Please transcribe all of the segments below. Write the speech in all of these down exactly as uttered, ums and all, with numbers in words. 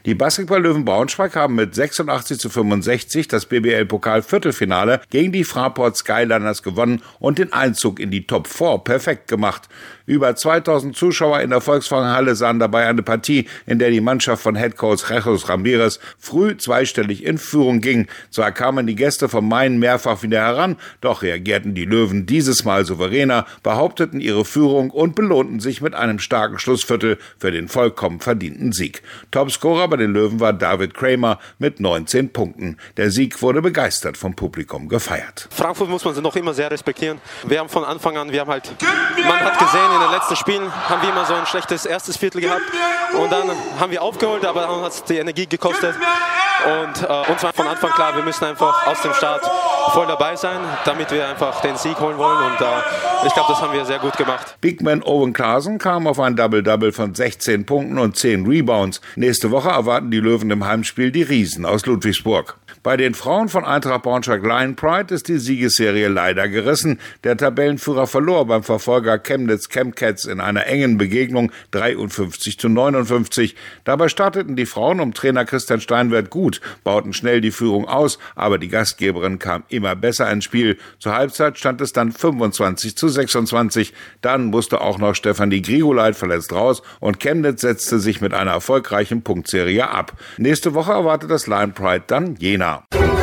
Die Basketball-Löwen Braunschweig haben mit sechsundachtzig zu fünfundsechzig das B B L-Pokal-Viertelfinale gegen die Fraport Skyliners gewonnen und den Einzug in die Top vier perfekt gemacht. Über zweitausend Zuschauer in der Volkswagenhalle sahen dabei eine Partie, in der die Mannschaft von Headcoach Jesus Ramirez früh zweistellig in Führung ging. Zwar kamen die Gäste vom Main mehrfach wieder heran, doch reagierten die Löwen dieses Mal souveräner, behaupteten ihre Führung und belohnten sich mit einem starken Schlussviertel für den vollkommen verdienten Sieg. Topscorer bei den Löwen war David Kramer mit neunzehn Punkten. Der Sieg wurde begeistert vom Publikum gefeiert. Frankfurt muss man sie noch immer sehr respektieren. Wir haben von Anfang an, wir haben halt, man hat gesehen, in den letzten Spielen haben wir immer so ein schlechtes erstes Viertel gehabt und dann haben wir aufgeholt, aber dann hat es die Energie gekostet und äh, uns war von Anfang klar, wir müssen einfach aus dem Start voll dabei sein, damit wir einfach den Sieg holen wollen und äh, ich glaube, das haben wir sehr gut gemacht. Bigman Owen Klaasen kam auf ein Double-Double von sechzehn Punkten und zehn Rebounds. Nächste Woche erwarten die Löwen im Heimspiel die Riesen aus Ludwigsburg. Bei den Frauen von Eintracht Braunschweig Lion Pride ist die Siegesserie leider gerissen. Der Tabellenführer verlor beim Verfolger Chemnitz Chemcats in einer engen Begegnung dreiundfünfzig zu neunundfünfzig. Dabei starteten die Frauen um Trainer Christian Steinwert gut, bauten schnell die Führung aus, aber die Gastgeberin kam immer besser ins Spiel. Zur Halbzeit stand es dann fünfundzwanzig zu sechsundzwanzig. Dann musste auch noch Stefanie Grigoleit verletzt raus und Chemnitz setzte sich mit einer erfolgreichen Punktserie ab. Nächste Woche erwartet das Lion Pride dann Jena.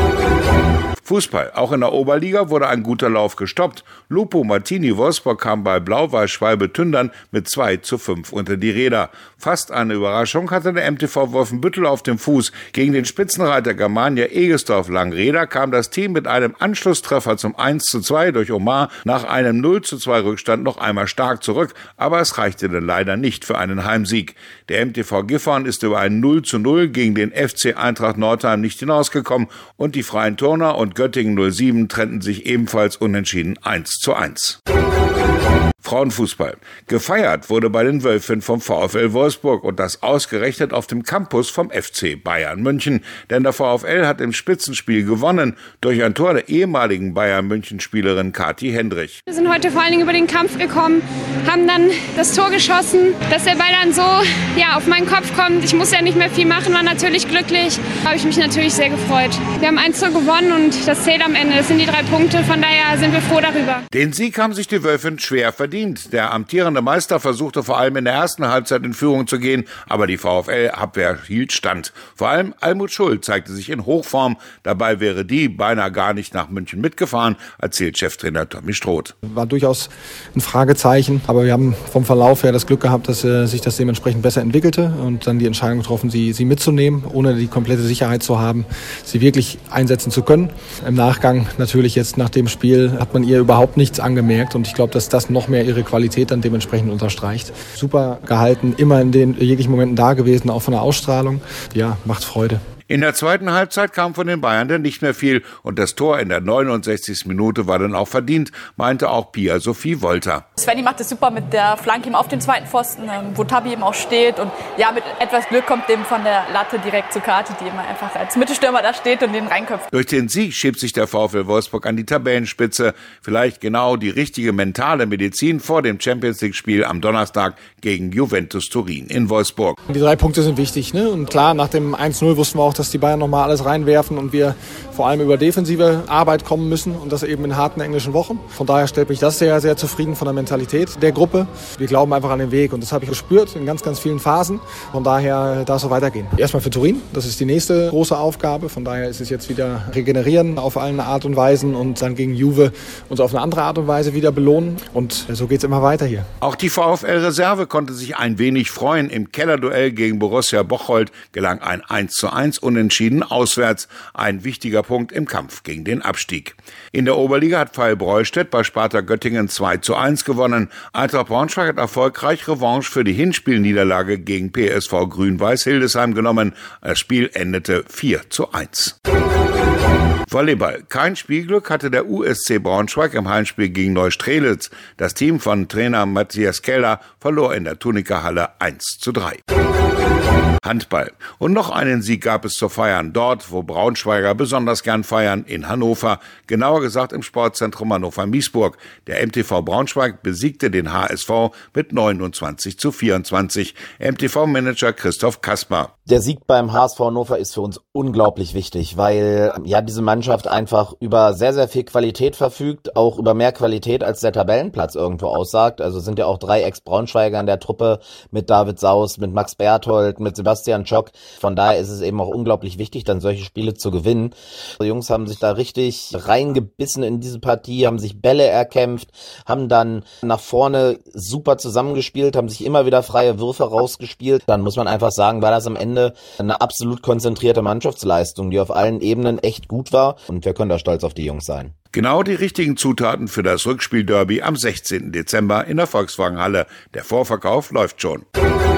Fußball. Auch in der Oberliga wurde ein guter Lauf gestoppt. Lupo Martini Wolfsburg kam bei Blau-Weiß-Schwalbe Tündern mit zwei zu fünf unter die Räder. Fast eine Überraschung hatte der M T V Wolfenbüttel auf dem Fuß. Gegen den Spitzenreiter Germania Egestorf Langreder kam das Team mit einem Anschlusstreffer zum eins zu zwei durch Omar nach einem null zu zwei Rückstand noch einmal stark zurück, aber es reichte dann leider nicht für einen Heimsieg. Der M T V Gifhorn ist über ein null zu null gegen den F C Eintracht Nordheim nicht hinausgekommen und die Freien Turner und Göttingen null sieben trennten sich ebenfalls unentschieden eins zu eins. Frauenfußball. Gefeiert wurde bei den Wölfen vom VfL Wolfsburg und das ausgerechnet auf dem Campus vom F C Bayern München. Denn der VfL hat im Spitzenspiel gewonnen durch ein Tor der ehemaligen Bayern München-Spielerin Kathi Hendrich. Wir sind heute vor allen Dingen über den Kampf gekommen, haben dann das Tor geschossen, dass der Ball dann so ja, auf meinen Kopf kommt. Ich muss ja nicht mehr viel machen, war natürlich glücklich. Da habe ich mich natürlich sehr gefreut. Wir haben eins zu null gewonnen und das zählt am Ende. Das sind die drei Punkte, von daher sind wir froh darüber. Den Sieg haben sich die Wölfen schwer verdient. Der amtierende Meister versuchte vor allem in der ersten Halbzeit in Führung zu gehen, aber die VfL-Abwehr hielt stand. Vor allem Almut Schul zeigte sich in Hochform. Dabei wäre die beinahe gar nicht nach München mitgefahren, erzählt Cheftrainer Tommy Stroth. War durchaus ein Fragezeichen, aber wir haben vom Verlauf her das Glück gehabt, dass äh, sich das dementsprechend besser entwickelte und dann die Entscheidung getroffen, sie, sie mitzunehmen, ohne die komplette Sicherheit zu haben, sie wirklich einsetzen zu können. Im Nachgang natürlich jetzt nach dem Spiel hat man ihr überhaupt nichts angemerkt und ich glaube, dass das noch mehr ihre Qualität dann dementsprechend unterstreicht. Super gehalten, immer in den jeglichen Momenten da gewesen, auch von der Ausstrahlung. Ja, macht Freude. In der zweiten Halbzeit kam von den Bayern dann nicht mehr viel und das Tor in der neunundsechzigsten Minute war dann auch verdient, meinte auch Pia Sophie Wolter. Svenny macht es super mit der Flanke eben auf den zweiten Pfosten, wo Tabi eben auch steht und ja, mit etwas Glück kommt dem von der Latte direkt zu Kathi, die immer einfach als Mittelstürmer da steht und den reinköpft. Durch den Sieg schiebt sich der VfL Wolfsburg an die Tabellenspitze. Vielleicht genau die richtige mentale Medizin vor dem Champions-League-Spiel am Donnerstag gegen Juventus Turin in Wolfsburg. Die drei Punkte sind wichtig, ne? Und klar, nach dem eins null wussten wir auch, dass die Bayern nochmal alles reinwerfen und wir vor allem über defensive Arbeit kommen müssen und das eben in harten englischen Wochen. Von daher stellt mich das sehr, sehr zufrieden von der Mentalität der Gruppe. Wir glauben einfach an den Weg und das habe ich gespürt in ganz, ganz vielen Phasen. Von daher darf es so weitergehen. Erstmal für Turin, das ist die nächste große Aufgabe. Von daher ist es jetzt wieder regenerieren auf allen Art und Weisen und dann gegen Juve uns auf eine andere Art und Weise wieder belohnen und so geht es immer weiter hier. Auch die VfL-Reserve konnte sich ein wenig freuen. Im Kellerduell gegen Borussia Bocholt gelang ein eins zu eins unentschieden auswärts. Ein wichtiger Punkt im Kampf gegen den Abstieg. In der Oberliga hat Pfeil Breustedt bei Sparta Göttingen zwei zu eins gewonnen. Eintracht Braunschweig hat erfolgreich Revanche für die Hinspielniederlage gegen P S V Grün-Weiß Hildesheim genommen. Das Spiel endete vier zu eins. Volleyball. Kein Spielglück hatte der U S C Braunschweig im Heimspiel gegen Neustrelitz. Das Team von Trainer Matthias Keller verlor in der Tunica Halle eins zu drei. Handball. Und noch einen Sieg gab es zu feiern, dort, wo Braunschweiger besonders gern feiern, in Hannover, genauer gesagt im Sportzentrum Hannover-Miesburg. Der M T V Braunschweig besiegte den H S V mit neunundzwanzig zu vierundzwanzig. M T V-Manager Christoph Kasper. Der Sieg beim H S V Hannover ist für uns unglaublich wichtig, weil ja diese Mannschaft einfach über sehr, sehr viel Qualität verfügt, auch über mehr Qualität als der Tabellenplatz irgendwo aussagt. Also sind ja auch drei Ex-Braunschweiger in der Truppe mit David Saus, mit Max Berthold, mit Sebastian Schock. Von daher ist es eben auch unglaublich wichtig, dann solche Spiele zu gewinnen. Die Jungs haben sich da richtig reingebissen in diese Partie, haben sich Bälle erkämpft, haben dann nach vorne super zusammengespielt, haben sich immer wieder freie Würfe rausgespielt. Dann muss man einfach sagen, war das am Ende eine absolut konzentrierte Mannschaftsleistung, die auf allen Ebenen echt gut war. Und wir können da stolz auf die Jungs sein. Genau die richtigen Zutaten für das Rückspiel-Derby am sechzehnten Dezember in der Volkswagenhalle. Der Vorverkauf läuft schon.